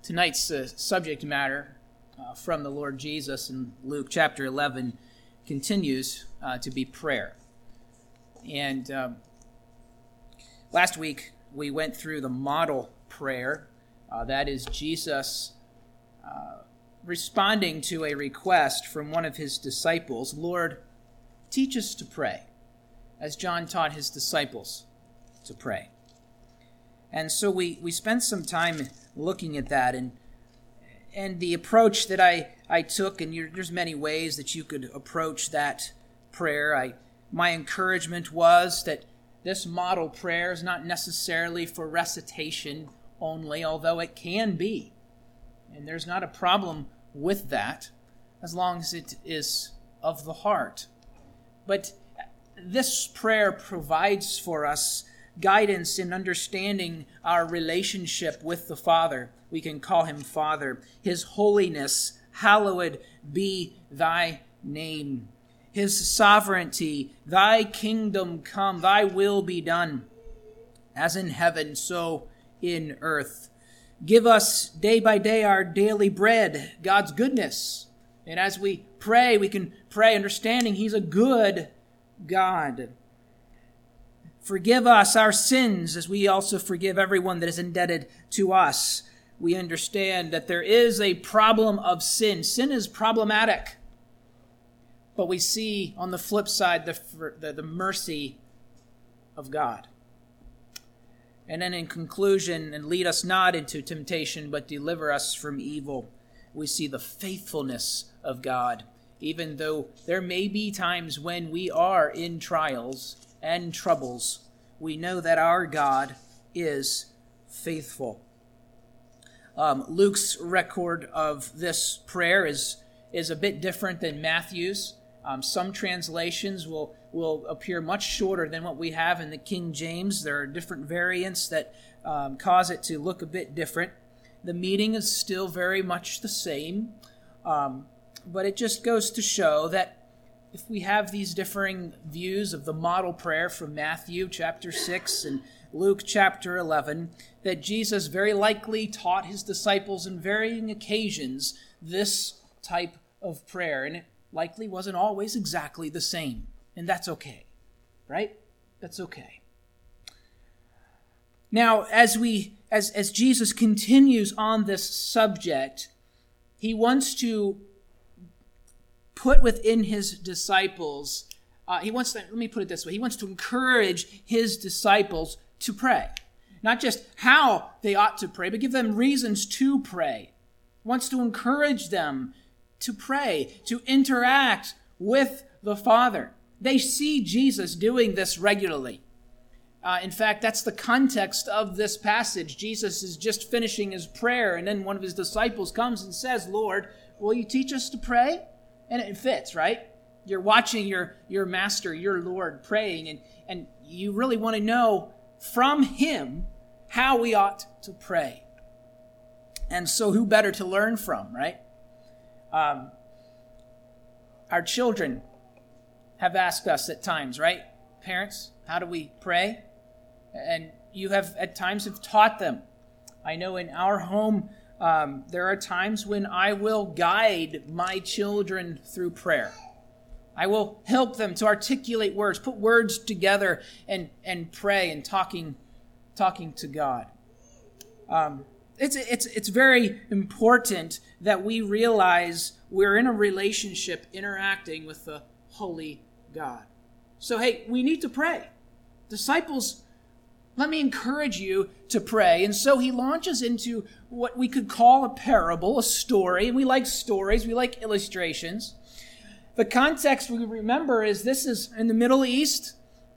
Tonight's subject matter from the Lord Jesus in Luke chapter 11 continues to be prayer. And last week we went through the model prayer. That is Jesus responding to a request from one of his disciples. Lord, teach us to pray, as John taught his disciples to pray. And so we spent some time looking at that, and the approach that I took, and there's many ways that you could approach that prayer. My encouragement was that this model prayer is not necessarily for recitation only, although it can be. And there's not a problem with that, as long as it is of the heart. But this prayer provides for us guidance in understanding our relationship with the Father. We can call him Father. His holiness, hallowed be thy name. His sovereignty, thy kingdom come, thy will be done, as in heaven, so in earth. Give us day by day our daily bread, God's goodness. And as we pray, we can pray understanding he's a good God. Forgive us our sins as we also forgive everyone that is indebted to us. We understand that there is a problem of sin. Sin is problematic. But we see on the flip side the mercy of God. And then in conclusion, and lead us not into temptation, but deliver us from evil, we see the faithfulness of God. Even though there may be times when we are in trials and troubles, we know that our God is faithful. Luke's record of this prayer is a bit different than Matthew's. Some translations will appear much shorter than what we have in the King James. There are different variants that cause it to look a bit different. The meaning is still very much the same, but it just goes to show that if we have these differing views of the model prayer from Matthew chapter 6 and Luke chapter 11, that Jesus very likely taught his disciples in varying occasions this type of prayer. And it likely wasn't always exactly the same. And that's okay, right? That's okay. Now, as Jesus continues on this subject, he wants to put within his disciples, let me put it this way, he wants to encourage his disciples to pray. Not just how they ought to pray, but give them reasons to pray. He wants to encourage them to pray, to interact with the Father. They see Jesus doing this regularly. In fact, that's the context of this passage. Jesus is just finishing his prayer, and then one of his disciples comes and says, Lord, will you teach us to pray? And it fits, right? You're watching your master, your Lord, praying, and you really want to know from him how we ought to pray. And so who better to learn from, right? Our children have asked us at times, right? Parents, how do we pray? And you have at times have taught them. I know in our home, there are times when I will guide my children through prayer. I will help them to articulate words, put words together and pray and talking to God. It's very important that we realize we're in a relationship interacting with the Holy God. So, hey, we need to pray. Disciples, let me encourage you to pray. And so he launches into what we could call a parable, a story. And we like stories. We like illustrations. The context we remember is this is in the Middle East.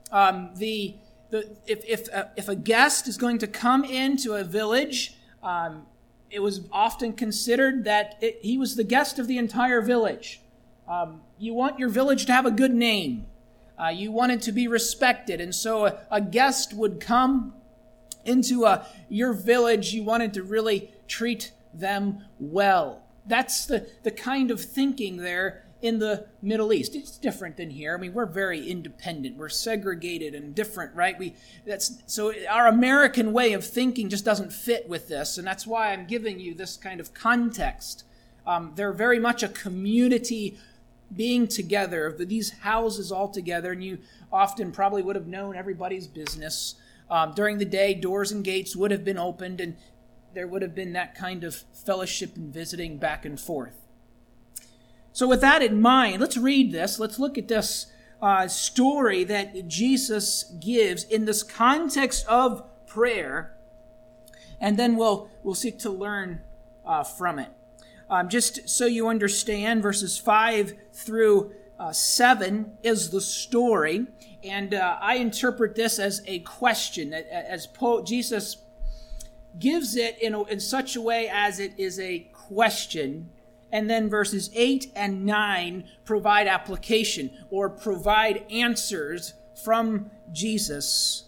If a guest is going to come into a village, it was often considered that he was the guest of the entire village. You want your village to have a good name. You want it to be respected. And so a guest would come into your village. You wanted to really treat them well. That's the kind of thinking there in the Middle East. It's different than here. I mean, we're very independent. We're segregated and different, right? So our American way of thinking just doesn't fit with this, and that's why I'm giving you this kind of context. They're very much a community being together, these houses all together, and you often probably would have known everybody's business. During the day, doors and gates would have been opened, and there would have been that kind of fellowship and visiting back and forth. So with that in mind, let's read this. Let's look at this story that Jesus gives in this context of prayer, and then we'll seek to learn from it. Just so you understand, verses 5 through 7 is the story, and I interpret this as a question, as Jesus gives it in such a way as it is a question, and then verses 8 and 9 provide application or provide answers from Jesus.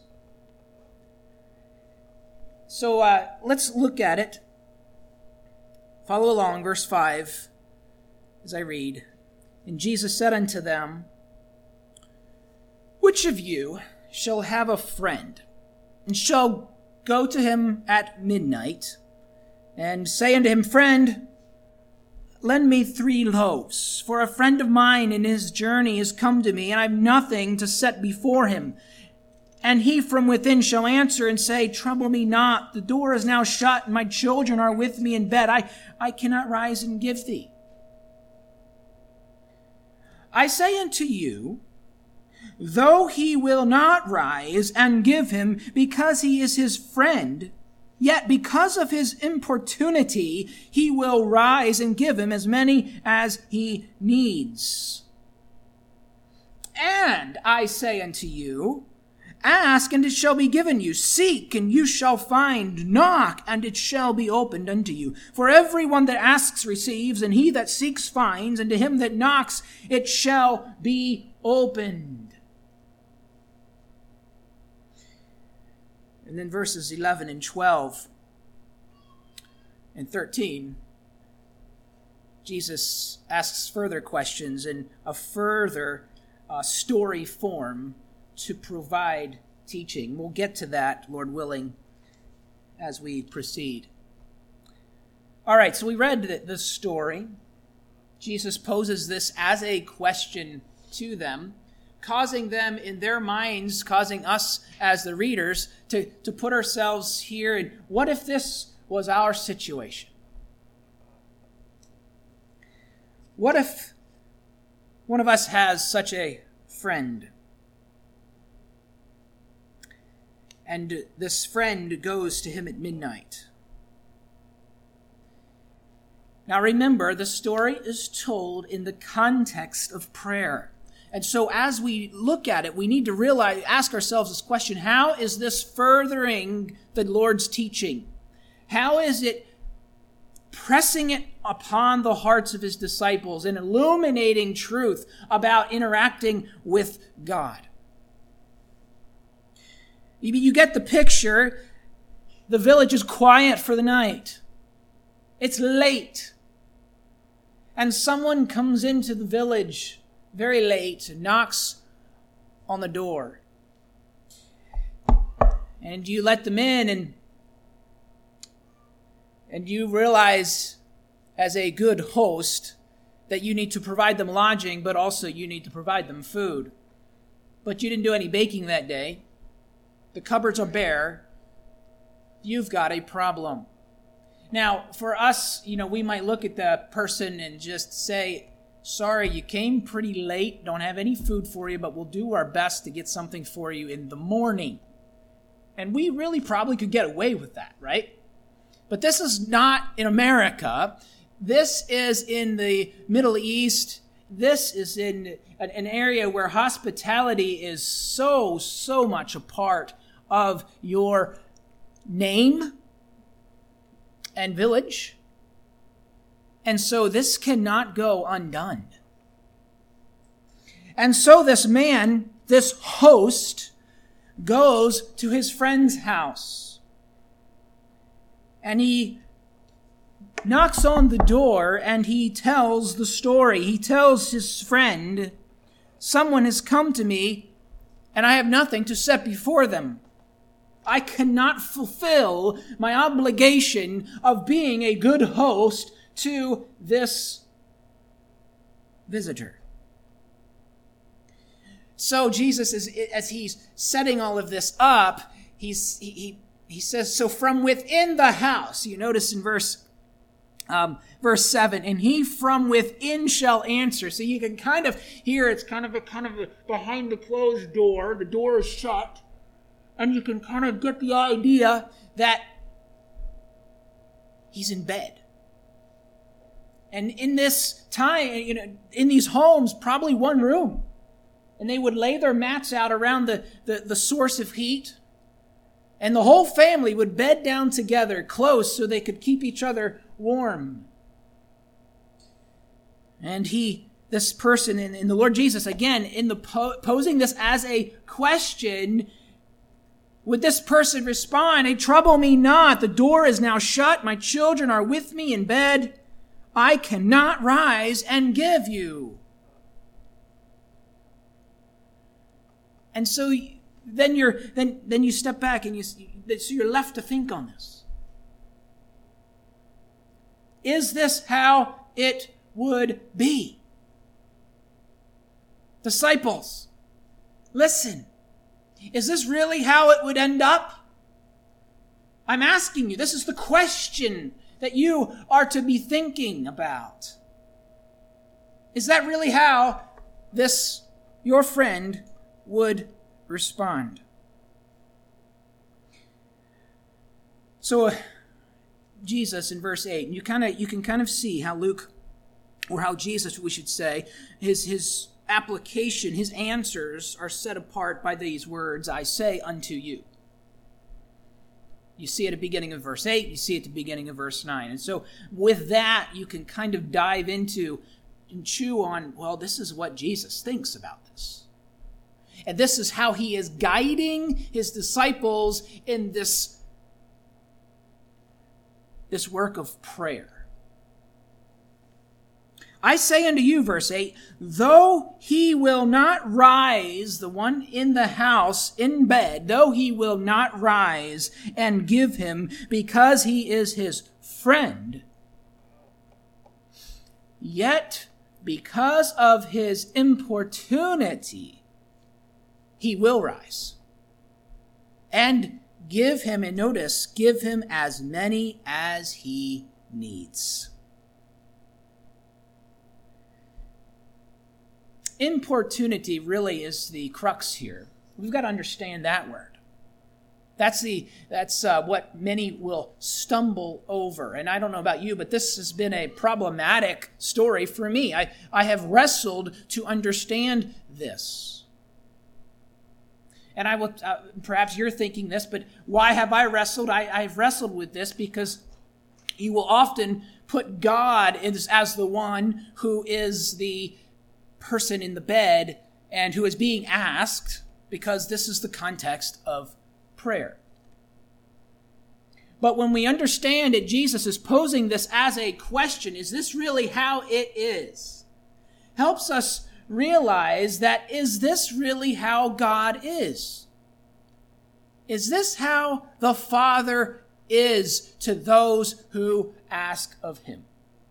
So let's look at it. Follow along, verse 5, as I read. And Jesus said unto them, Which of you shall have a friend, and shall go to him at midnight, and say unto him, Friend, lend me 3 loaves, for a friend of mine in his journey is come to me, and I have nothing to set before him. And he from within shall answer and say, Trouble me not, the door is now shut, and my children are with me in bed. I cannot rise and give thee. I say unto you, though he will not rise and give him because he is his friend, yet because of his importunity, he will rise and give him as many as he needs. And I say unto you, Ask, and it shall be given you. Seek, and you shall find. Knock, and it shall be opened unto you. For everyone that asks receives, and he that seeks finds, and to him that knocks it shall be opened. And then verses 11 and 12 and 13, Jesus asks further questions in a further story form to provide teaching. We'll get to that, Lord willing, as we proceed. All right, so we read the story. Jesus poses this as a question to them, causing them in their minds, causing us as the readers to put ourselves here in, what if this was our situation? What if one of us has such a friend? And this friend goes to him at midnight. Now remember, the story is told in the context of prayer. And so as we look at it, we need to ask ourselves this question: how is this furthering the Lord's teaching? How is it pressing it upon the hearts of his disciples and illuminating truth about interacting with God? You get the picture. The village is quiet for the night. It's late. And someone comes into the village very late and knocks on the door. And you let them in, and you realize as a good host that you need to provide them lodging, but also you need to provide them food. But you didn't do any baking that day. The cupboards are bare. You've got a problem. Now, for us, we might look at the person and just say, sorry, you came pretty late, don't have any food for you, but we'll do our best to get something for you in the morning. And we really probably could get away with that, right? But this is not in America. This is in the Middle East. This is in an area where hospitality is so much a part of your name and village. And so this cannot go undone. And so this man, this host, goes to his friend's house. And he knocks on the door and he tells the story. He tells his friend, someone has come to me and I have nothing to set before them. I cannot fulfill my obligation of being a good host to this visitor. So Jesus, as he's setting all of this up, he says, so from within the house, you notice in verse 7, and he from within shall answer. So you can kind of hear it's kind of a behind the closed door. The door is shut. And you can kind of get the idea that he's in bed. And in this time, in these homes, probably one room. And they would lay their mats out around the source of heat. And the whole family would bed down together close so they could keep each other warm. And this person in the Lord Jesus, again, in the posing this as a question, would this person respond, "Hey, trouble me not. The door is now shut. My children are with me in bed. I cannot rise and give you." And so then you step back and so you're left to think on this. Is this how it would be? Disciples, listen. Is this really how it would end up? I'm asking you, this is the question that you are to be thinking about. Is that really how your friend would respond? So Jesus in verse 8, and you can kind of see how Luke, or how Jesus, we should say, his application, his answers are set apart by these words, "I say unto you." You see at the beginning of verse 8, you see at the beginning of verse 9. And so with that, you can kind of dive into and chew on, well, this is what Jesus thinks about this. And this is how he is guiding his disciples in this work of prayer. I say unto you, verse 8, though he will not rise, the one in the house in bed, though he will not rise and give him because he is his friend, yet because of his importunity, he will rise and give him, and notice, give him as many as he needs. Importunity really is the crux here. We've got to understand that word. That's what many will stumble over. And I don't know about you, but this has been a problematic story for me. I have wrestled to understand this. And I will, perhaps you're thinking this, but why have I wrestled? I've wrestled with this because you will often put God as the one who is the person in the bed and who is being asked, because this is the context of prayer. But when we understand that Jesus is posing this as a question, is this really how it is? Helps us realize that, is this really how God is? Is this how the Father is to those who ask of him?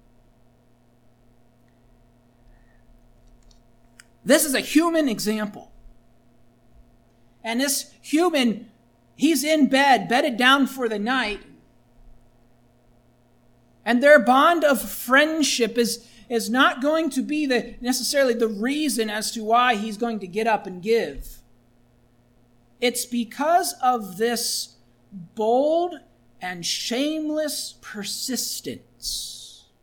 This is a human example. And this human, he's in bed, bedded down for the night. And their bond of friendship is not going to be necessarily the reason as to why he's going to get up and give. It's because of this bold and shameless persistence.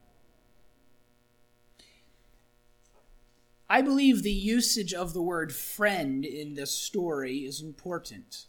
I believe the usage of the word friend in this story is important.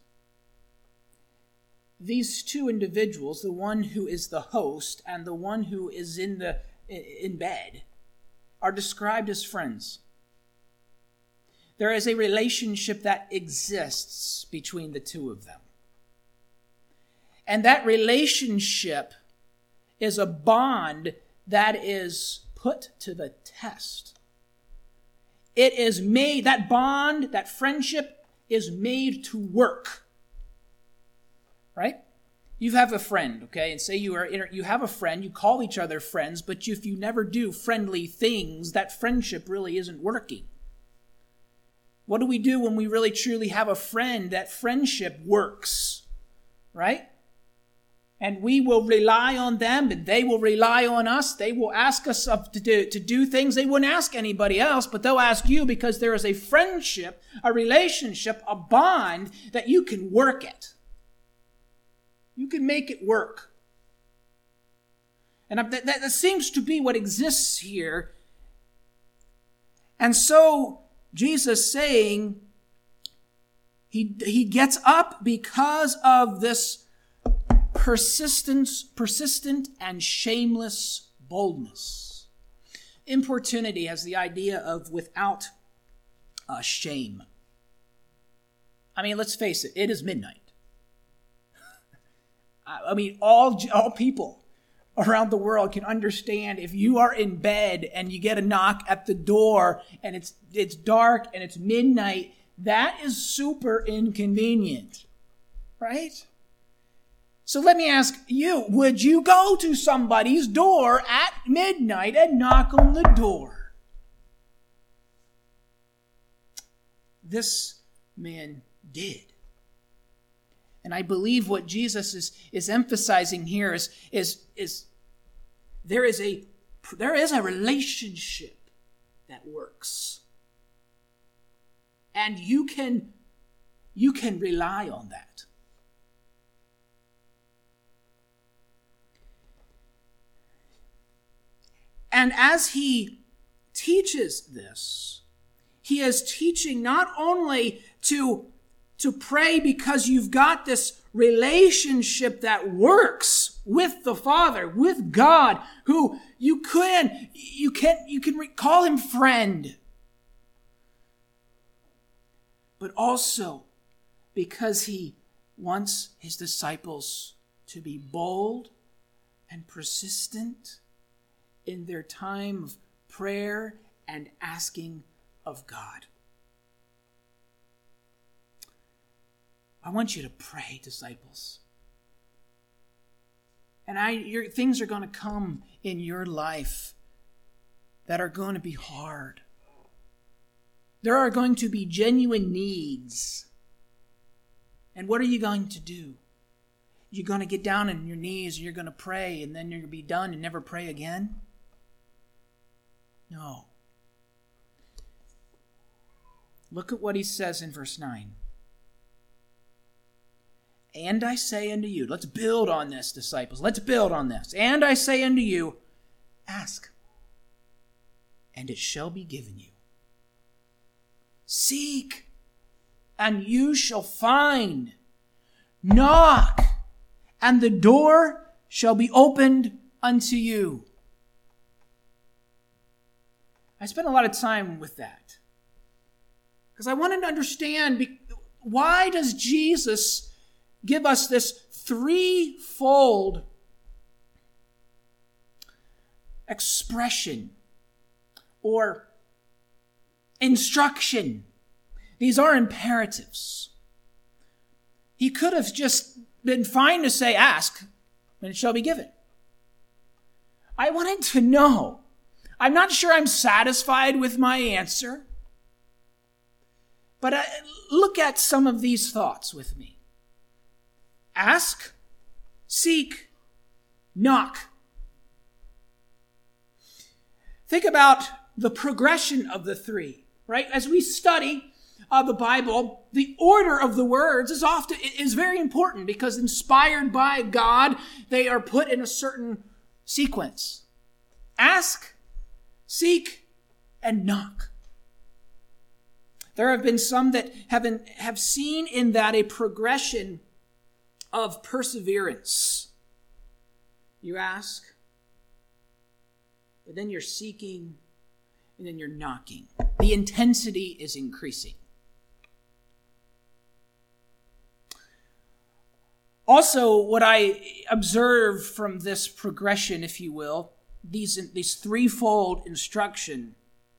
These two individuals, the one who is the host and the one who is in bed, are described as friends. There is a relationship that exists between the two of them. And that relationship is a bond that is put to the test. It is made, that bond, that friendship is made to work. Right? You have a friend, okay? And say you have a friend, you call each other friends, but if you never do friendly things, that friendship really isn't working. What do we do when we really truly have a friend? That friendship works, right? And we will rely on them, and they will rely on us. They will ask us to do things they wouldn't ask anybody else, but they'll ask you because there is a friendship, a relationship, a bond that you can work it. You can make it work. And that seems to be what exists here. And so Jesus saying he gets up because of this persistent and shameless boldness. Importunity has the idea of without shame. I mean, let's face it, it is midnight. I mean, all people around the world can understand if you are in bed and you get a knock at the door and it's dark and it's midnight, that is super inconvenient, right? So let me ask you, would you go to somebody's door at midnight and knock on the door? This man did. And I believe what Jesus is emphasizing here is there is a relationship that works. And you can rely on that. And as he teaches this, he is teaching not only to pray because you've got this relationship that works with the Father, with God, who you can call him friend. But also because he wants his disciples to be bold and persistent in their time of prayer and asking of God. I want you to pray, disciples. And things are going to come in your life that are going to be hard. There are going to be genuine needs. And what are you going to do? You're going to get down on your knees and you're going to pray and then you're going to be done and never pray again? No. Look at what he says in verse 9. And I say unto you, let's build on this, disciples. Let's build on this. And I say unto you, ask, and it shall be given you. Seek, and you shall find. Knock, and the door shall be opened unto you. I spent a lot of time with that because I wanted to understand why does Jesus give us this threefold expression or instruction. These are imperatives. He could have just been fine to say, ask, and it shall be given. I wanted to know. I'm not sure I'm satisfied with my answer, but look at some of these thoughts with me. Ask, seek, knock. Think about the progression of the three, right? As we study the Bible, the order of the words is very important because inspired by God, they are put in a certain sequence. Ask, seek, and knock. There have been some that have seen in that a progression of perseverance. You ask, but then you're seeking, and then you're knocking. The intensity is increasing. Also, what I observe from this progression, if you will, these threefold instruction,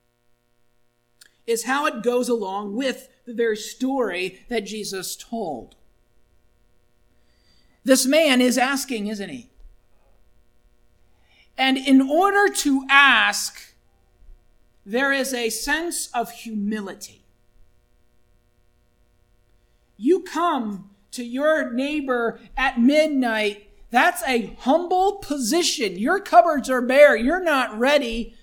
is how it goes along with the very story that Jesus told. This man is asking, isn't he? And in order to ask, there is a sense of humility. You come to your neighbor at midnight, that's a humble position. Your cupboards are bare. You're not ready.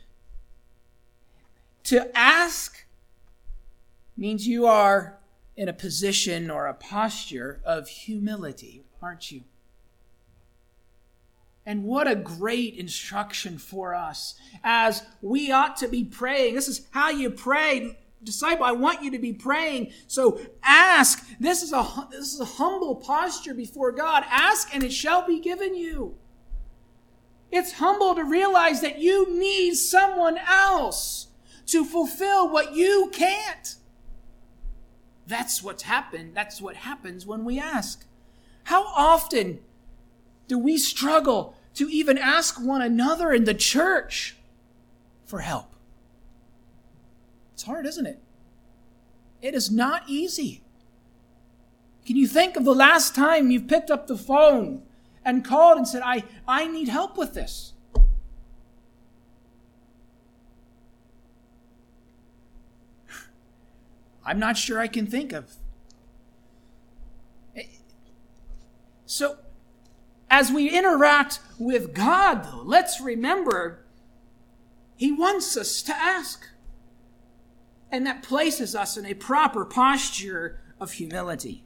To ask means you are in a position or a posture of humility, aren't you? And what a great instruction for us as we ought to be praying. This is how you pray. Disciple, I want you to be praying. So ask. This is a humble posture before God. Ask and it shall be given you. It's humble to realize that you need someone else to fulfill what you can't. That's what's happened. That's what happens when we ask. How often do we struggle to even ask one another in the church for help? It's hard, isn't it? It is not easy. Can you think of the last time you've picked up the phone and called and said, I need help with this? I'm not sure I can think of. So, as we interact with God, though, let's remember He wants us to ask. And that places us in a proper posture of humility.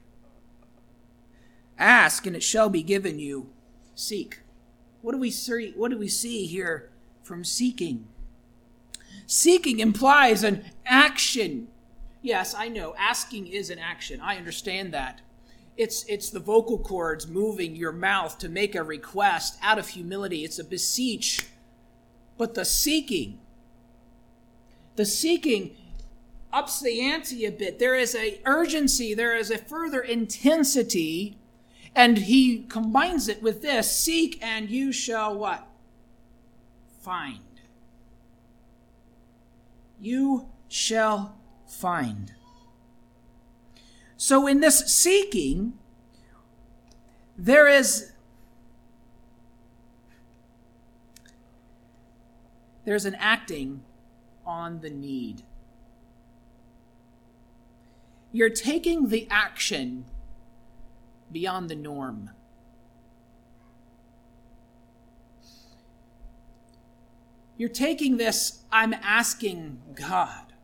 Ask, and it shall be given you. Seek. What do we see here from seeking? Seeking implies an action. Yes, I know. Asking is an action. I understand that. It's the vocal cords moving your mouth to make a request out of humility. It's a beseech. But the seeking ups the ante a bit. There is a urgency. There is a further intensity. And he combines it with this. Seek and you shall what? Find. You shall find. So in this seeking, there's an acting on the need. You're taking the action beyond the norm. You're taking this, I'm asking God.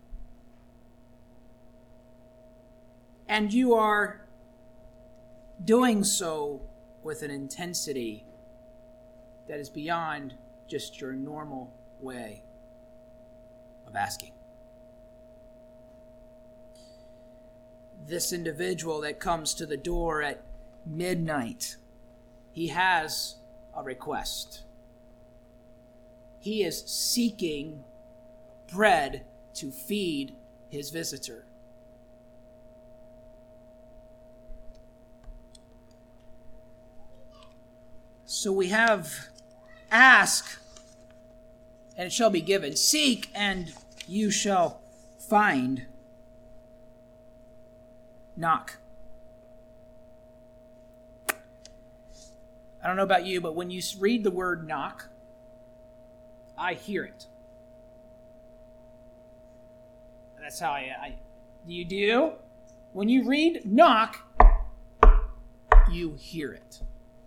And you are doing so with an intensity that is beyond just your normal way of asking. This individual that comes to the door at midnight, he has a request. He is seeking bread to feed his visitor. So we have ask, and it shall be given. Seek, and you shall find. Knock. I don't know about you, but when you read the word knock, I hear it. That's how you do. When you read knock, you hear it.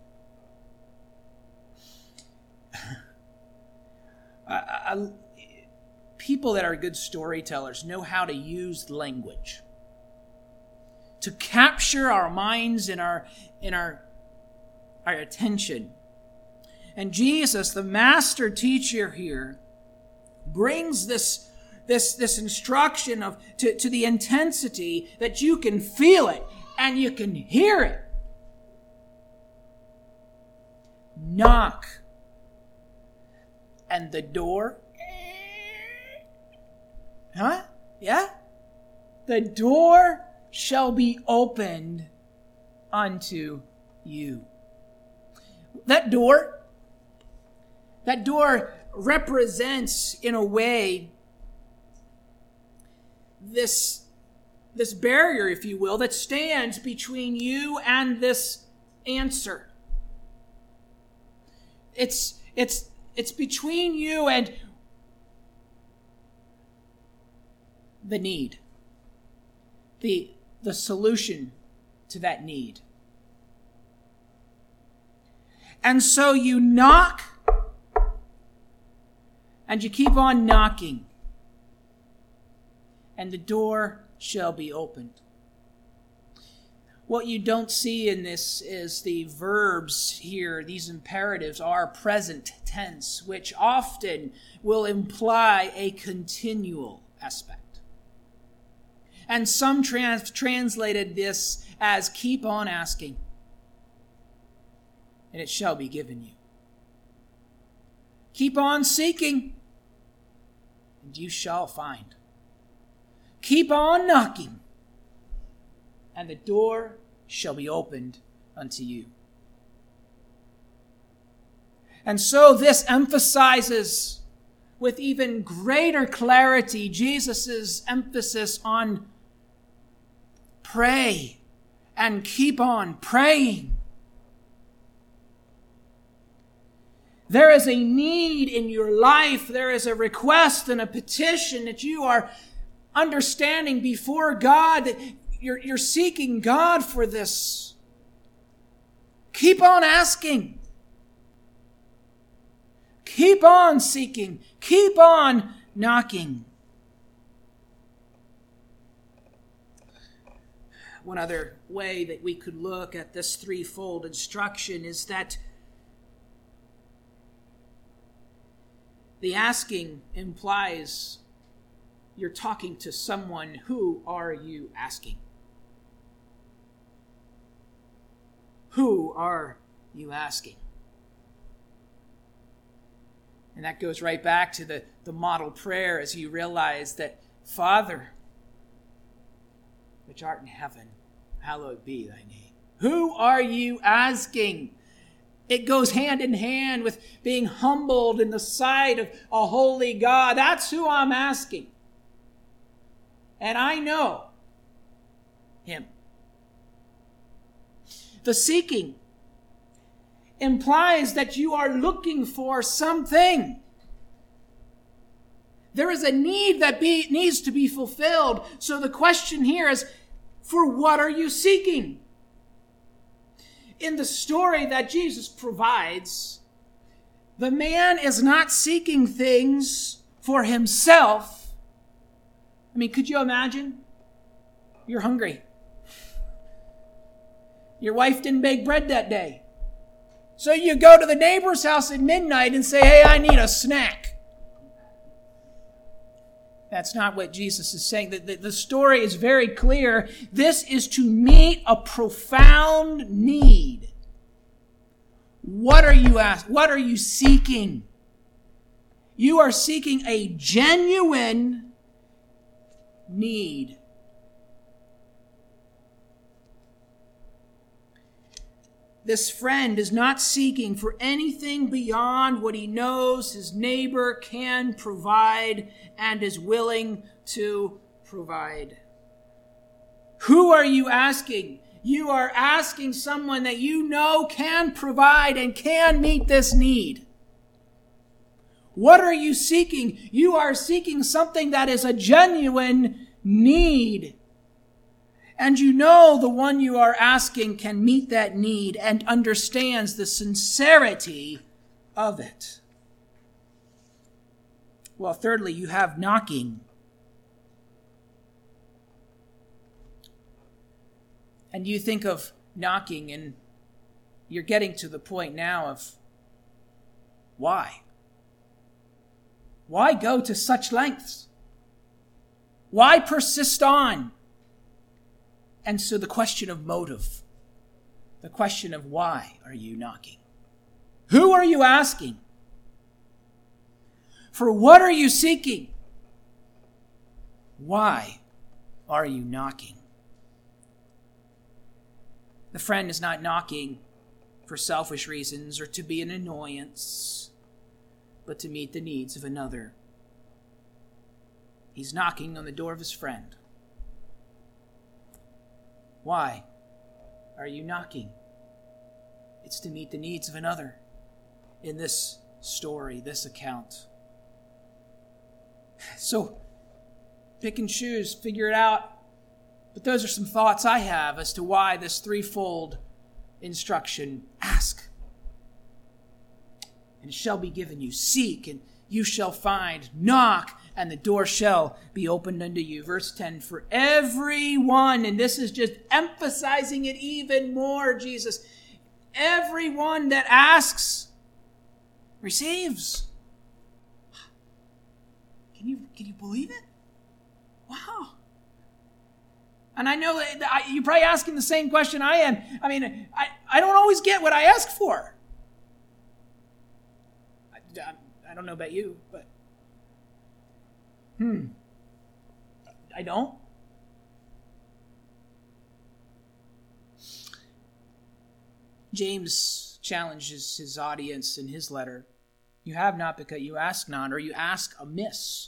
People that are good storytellers know how to use language to capture our minds and our attention. And Jesus, the master teacher here, brings this instruction to the intensity that you can feel it and you can hear it. Knock. And the door. Huh? Yeah? The door shall be opened unto you. That door represents, in a way, this barrier, if you will, that stands between you and this answer. It's between you and the need, the solution to that need. And so you knock, and you keep on knocking, and the door shall be opened. What you don't see in this is the verbs here. These imperatives are present tense, which often will imply a continual aspect. And some translated this as keep on asking, and it shall be given you. Keep on seeking, and you shall find. Keep on knocking, and the door shall be opened unto you. And so this emphasizes with even greater clarity Jesus' emphasis on pray and keep on praying. There is a need in your life. There is a request and a petition that you are understanding before God, that you're seeking God for this. Keep on asking. Keep on seeking. Keep on knocking. One other way that we could look at this threefold instruction is that the asking implies you're talking to someone. Who are you asking? Who are you asking? And that goes right back to the model prayer as you realize that, Father, which art in heaven, hallowed be thy name. Who are you asking? It goes hand in hand with being humbled in the sight of a holy God. That's who I'm asking. And I know him. The seeking implies that you are looking for something. There is a need that needs to be fulfilled. So the question here is, for what are you seeking? In the story that Jesus provides, the man is not seeking things for himself. I mean, could you imagine? You're hungry. Your wife didn't bake bread that day. So you go to the neighbor's house at midnight and say, hey, I need a snack. That's not what Jesus is saying. The story is very clear. This is to meet a profound need. What are you asking? What are you seeking? You are seeking a genuine need. This friend is not seeking for anything beyond what he knows his neighbor can provide and is willing to provide. Who are you asking? You are asking someone that you know can provide and can meet this need. What are you seeking? You are seeking something that is a genuine need. And you know the one you are asking can meet that need and understands the sincerity of it. Well, thirdly, you have knocking. And you think of knocking and you're getting to the point now of why? Why go to such lengths? Why persist on? And so the question of motive, the question of why are you knocking? Who are you asking? For what are you seeking? Why are you knocking? The friend is not knocking for selfish reasons or to be an annoyance, but to meet the needs of another. He's knocking on the door of his friend. Why are you knocking? It's to meet the needs of another in this story, this account. So, pick and choose, figure it out. But those are some thoughts I have as to why this threefold instruction. Ask, and it shall be given you. Seek, and you shall find. Knock, and the door shall be opened unto you. Verse 10, for everyone, and this is just emphasizing it even more, Jesus, everyone that asks receives. Can you believe it? Wow. And I know that you're probably asking the same question I am. I mean, I don't always get what I ask for. I don't know about you, but I don't. James challenges his audience in his letter. You have not because you ask not, or you ask amiss.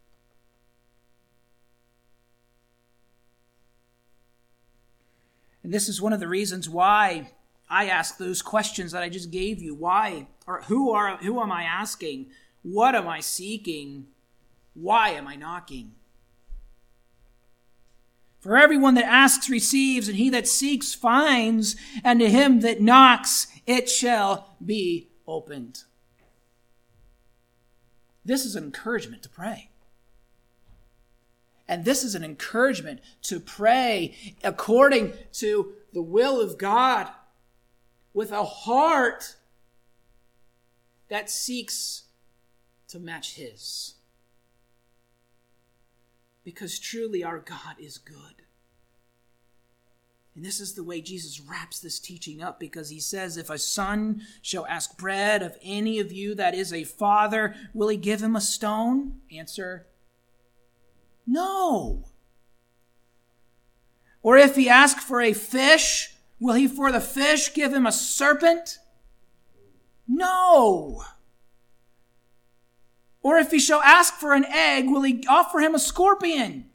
And this is one of the reasons why I ask those questions that I just gave you. Why? Or who am I asking? What am I seeking? Why am I knocking? For everyone that asks receives, and he that seeks finds, and to him that knocks it shall be opened. This is an encouragement to pray. And this is an encouragement to pray according to the will of God with a heart that seeks to match his. Because truly our God is good. And this is the way Jesus wraps this teaching up, because he says, if a son shall ask bread of any of you that is a father, will he give him a stone? Answer, no. Or if he ask for a fish, will he for the fish give him a serpent? No. Or if he shall ask for an egg, will he offer him a scorpion?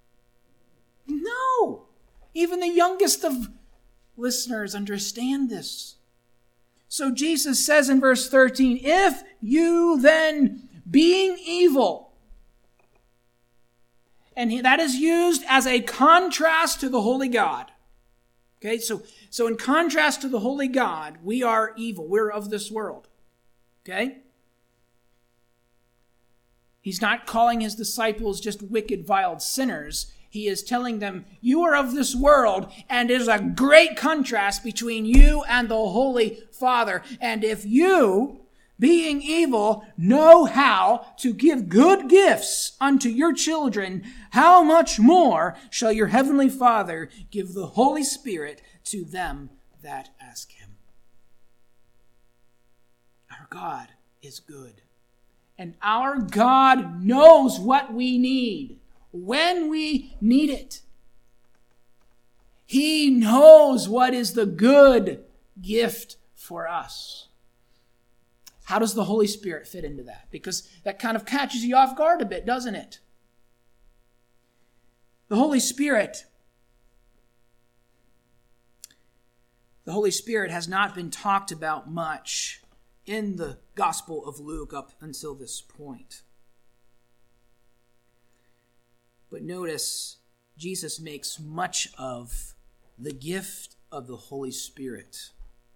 No. Even the youngest of listeners understand this. So Jesus says in verse 13, if you then, being evil, and that is used as a contrast to the holy God. Okay, so in contrast to the holy God, we are evil. We're of this world. Okay? He's not calling his disciples just wicked, vile sinners. He is telling them, you are of this world, and there's a great contrast between you and the Holy Father. And if you, being evil, know how to give good gifts unto your children, how much more shall your heavenly Father give the Holy Spirit to them that ask him? Our God is good. And our God knows what we need when we need it. He knows what is the good gift for us. How does the Holy Spirit fit into that? Because that kind of catches you off guard a bit, doesn't it? The Holy Spirit has not been talked about much in the Gospel of Luke up until this point. But notice, Jesus makes much of the gift of the Holy Spirit.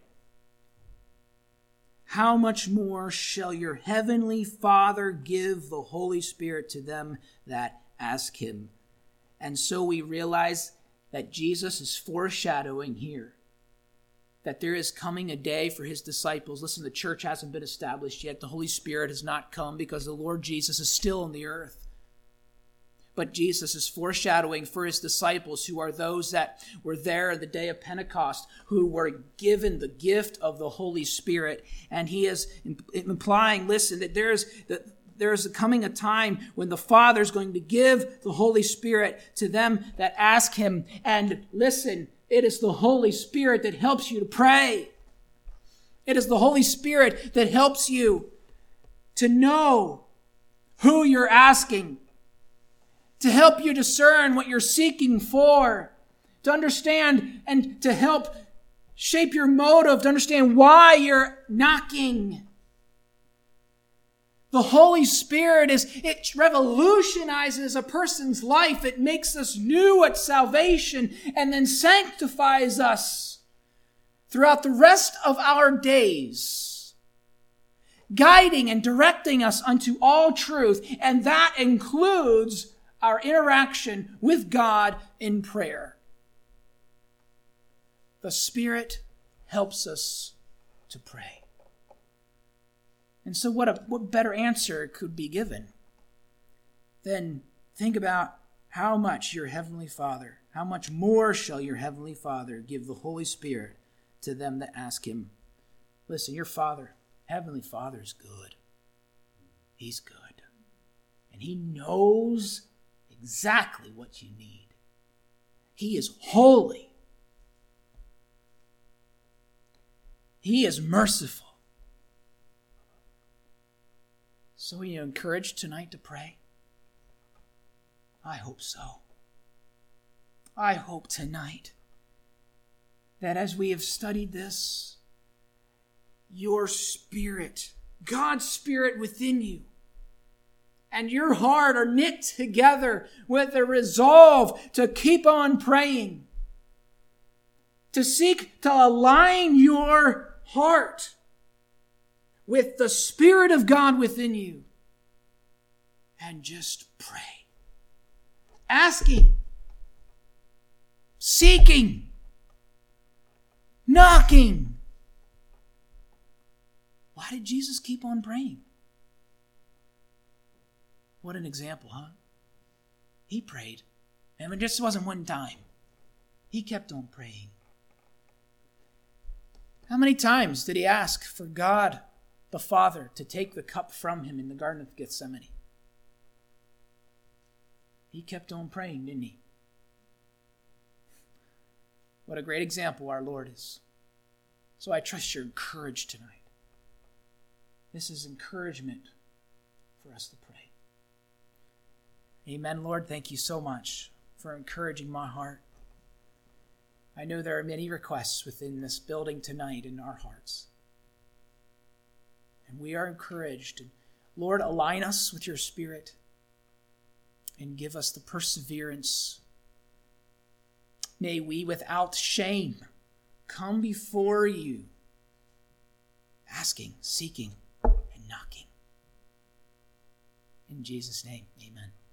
How much more shall your heavenly Father give the Holy Spirit to them that ask him? And so we realize that Jesus is foreshadowing here that there is coming a day for his disciples. Listen, the church hasn't been established yet. The Holy Spirit has not come because the Lord Jesus is still on the earth. But Jesus is foreshadowing for his disciples, who are those that were there the day of Pentecost, who were given the gift of the Holy Spirit. And he is implying, listen, that there's coming a time when the Father is going to give the Holy Spirit to them that ask him. And listen, it is the Holy Spirit that helps you to pray. It is the Holy Spirit that helps you to know who you're asking, to help you discern what you're seeking for, to understand and to help shape your motive, to understand why you're knocking. The Holy Spirit it revolutionizes a person's life. It makes us new at salvation and then sanctifies us throughout the rest of our days, guiding and directing us unto all truth. And that includes our interaction with God in prayer. The Spirit helps us to pray. And so what better answer could be given than think about how much your Heavenly Father, how much more shall your Heavenly Father give the Holy Spirit to them that ask Him. Listen, your Father, Heavenly Father is good. He's good. And He knows exactly what you need. He is holy. He is merciful. So are you encouraged tonight to pray? I hope so. I hope tonight that as we have studied this, your spirit, God's Spirit within you, and your heart are knit together with a resolve to keep on praying, to seek to align your heart with the Spirit of God within you, and just pray. Asking, seeking, knocking. Why did Jesus keep on praying? What an example, huh? He prayed. And it just wasn't one time. He kept on praying. How many times did he ask for God the Father to take the cup from him in the Garden of Gethsemane? He kept on praying, didn't he? What a great example our Lord is. So I trust you're encouraged tonight. This is encouragement for us to pray. Amen, Lord. Thank you so much for encouraging my heart. I know there are many requests within this building tonight in our hearts. And we are encouraged. And Lord, align us with your Spirit and give us the perseverance. May we, without shame, come before you, asking, seeking, and knocking. In Jesus' name, amen.